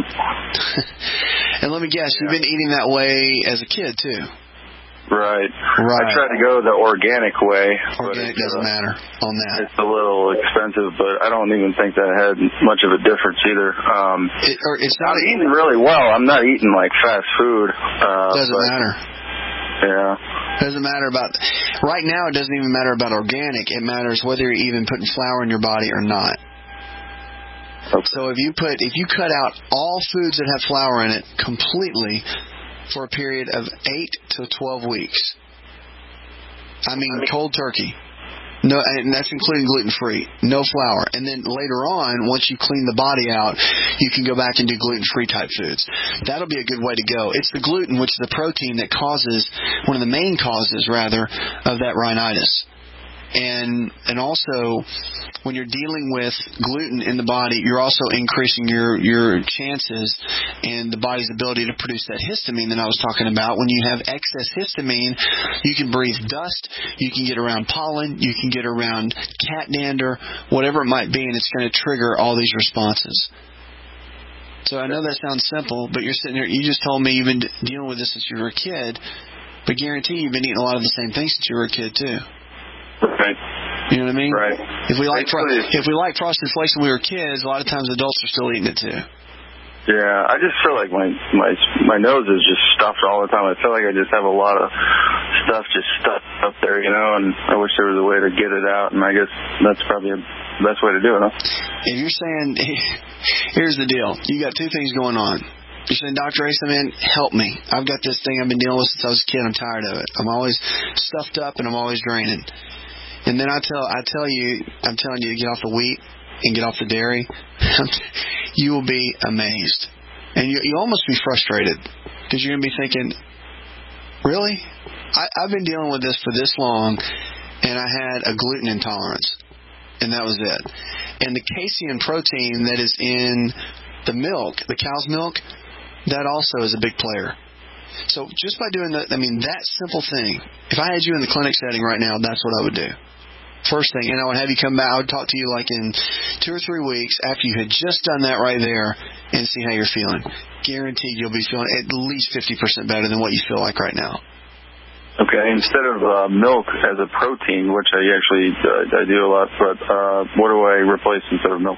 And let me guess, yeah. You've been eating that way as a kid, too. Right. Right. I try to go the organic way. Organic doesn't uh, matter on that. It's a little expensive, but I don't even think that had much of a difference either. Um, it, or it's not I'm eating really well. I'm not eating like fast food. Uh, doesn't but, matter. Yeah. Doesn't matter about, right now it doesn't even matter about organic. It matters whether you're even putting flour in your body or not. Okay. So if you put, if you cut out all foods that have flour in it completely for a period of eight to twelve weeks, I mean cold turkey, no, and that's including gluten-free, no flour, and then later on, once you clean the body out, you can go back and do gluten-free type foods. That'll be a good way to go. It's the gluten, which is the protein that causes, one of the main causes, rather, of that rhinitis. And and also, when you're dealing with gluten in the body, you're also increasing your, your chances and the body's ability to produce that histamine that I was talking about. When you have excess histamine, you can breathe dust, you can get around pollen, you can get around cat dander, whatever it might be, and it's going to trigger all these responses. So I know that sounds simple, but you're sitting there, you just told me you've been dealing with this since you were a kid, but guarantee you've been eating a lot of the same things since you were a kid too. Right. You know what I mean? Right. If we like fro- if we like Frosted Flakes when we were kids, a lot of times adults are still eating it too. Yeah, I just feel like my my my nose is just stuffed all the time. I feel like I just have a lot of stuff just stuffed up there, you know, and I wish there was a way to get it out, and I guess that's probably the best way to do it, huh? If you're saying, here's the deal, you got two things going on. You're saying, Doctor Ace, man, help me. I've got this thing I've been dealing with since I was a kid. I'm tired of it. I'm always stuffed up and I'm always draining. And then I tell I tell you, I'm telling you to get off the wheat and get off the dairy. You will be amazed. And you, you almost be frustrated because you're going to be thinking, really? I, I've been dealing with this for this long, and I had a gluten intolerance, and that was it. And the casein protein that is in the milk, the cow's milk, that also is a big player. So just by doing that, I mean, that simple thing, if I had you in the clinic setting right now, that's what I would do. First thing, and I would have you come back, I would talk to you like in two or three weeks after you had just done that right there and see how you're feeling. Guaranteed you'll be feeling at least fifty percent better than what you feel like right now. Okay, instead of uh, milk as a protein, which I actually uh, I do a lot, but uh, what do I replace instead of milk?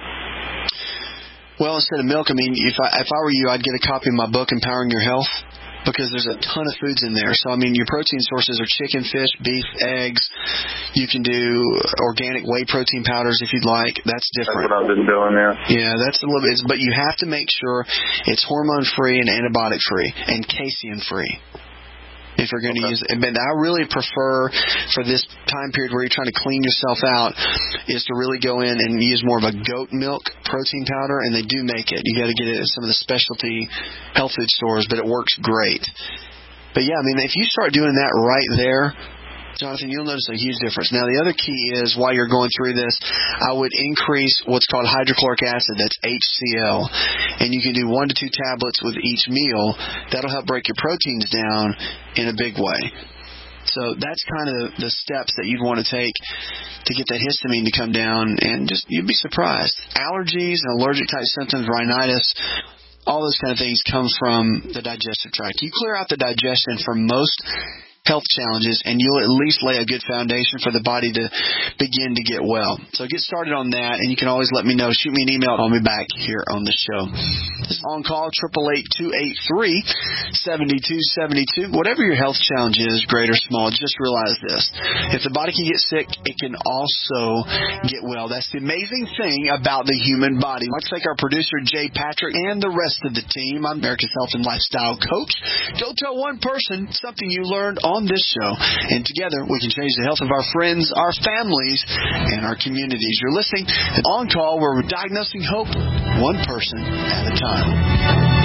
Well, instead of milk, I mean, if I, if I were you, I'd get a copy of my book, Empowering Your Health, because there's a ton of foods in there. So, I mean, your protein sources are chicken, fish, beef, eggs. You can do organic whey protein powders if you'd like. That's different. That's what I've been doing there. Yeah, that's a little bit. But you have to make sure it's hormone-free and antibiotic-free and casein-free. If you're going to use it. But I really prefer for this time period where you're trying to clean yourself out is to really go in and use more of a goat milk protein powder, and they do make it. You got to get it at some of the specialty health food stores, but it works great. But yeah, I mean, if you start doing that right there, Jonathan, you'll notice a huge difference. Now, the other key is while you're going through this, I would increase what's called hydrochloric acid. That's H C L. And you can do one to two tablets with each meal. That'll help break your proteins down in a big way. So that's kind of the steps that you'd want to take to get that histamine to come down. And just you'd be surprised. Allergies and allergic type symptoms, rhinitis, all those kind of things come from the digestive tract. You clear out the digestion for most health challenges, and you'll at least lay a good foundation for the body to begin to get well. So get started on that, and you can always let me know. Shoot me an email. I'll be back here on the show. This is On Call, eight eight eight, two eight three, seven two seven two. Whatever your health challenge is, great or small, just realize this. If the body can get sick, it can also get well. That's the amazing thing about the human body. I'd like to thank our producer, Jay Patrick, and the rest of the team. I'm America's Health and Lifestyle Coach. Go tell one person something you learned on on this show, and together we can change the health of our friends, our families, and our communities. You're listening to On Call, where we're diagnosing hope one person at a time.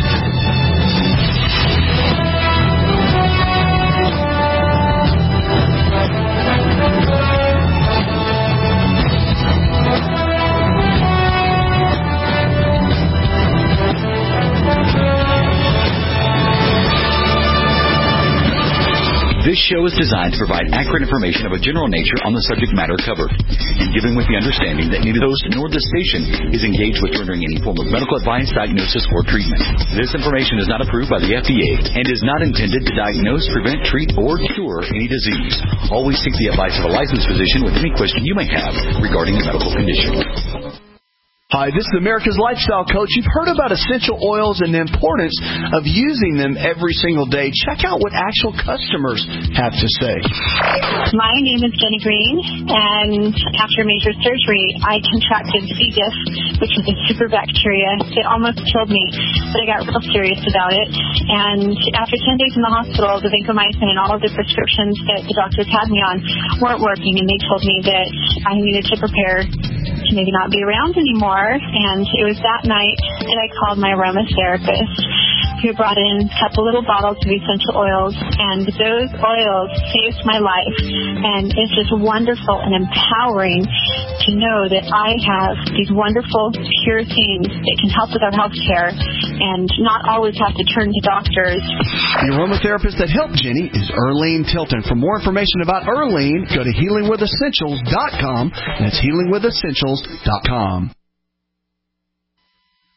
This show is designed to provide accurate information of a general nature on the subject matter covered, and given with the understanding that neither the host nor the station is engaged with rendering any form of medical advice, diagnosis, or treatment. This information is not approved by the F D A and is not intended to diagnose, prevent, treat, or cure any disease. Always seek the advice of a licensed physician with any question you may have regarding a medical condition. Hi, this is America's Lifestyle Coach. You've heard about essential oils and the importance of using them every single day. Check out what actual customers have to say. My name is Jenny Green, and after major surgery, I contracted C. diff, which is a super bacteria. It almost killed me, but I got real serious about it. And after ten days in the hospital, the vancomycin and all of the prescriptions that the doctors had me on weren't working, and they told me that I needed to prepare to maybe not be around anymore. And it was that night that I called my aromatherapist who brought in a couple little bottles of essential oils, and those oils saved my life. And it's just wonderful and empowering to know that I have these wonderful, pure things that can help with our health care and not always have to turn to doctors. The aromatherapist that helped Jenny is Earlene Tilton. For more information about Earlene, go to healing with essentials dot com. That's healing with essentials dot com.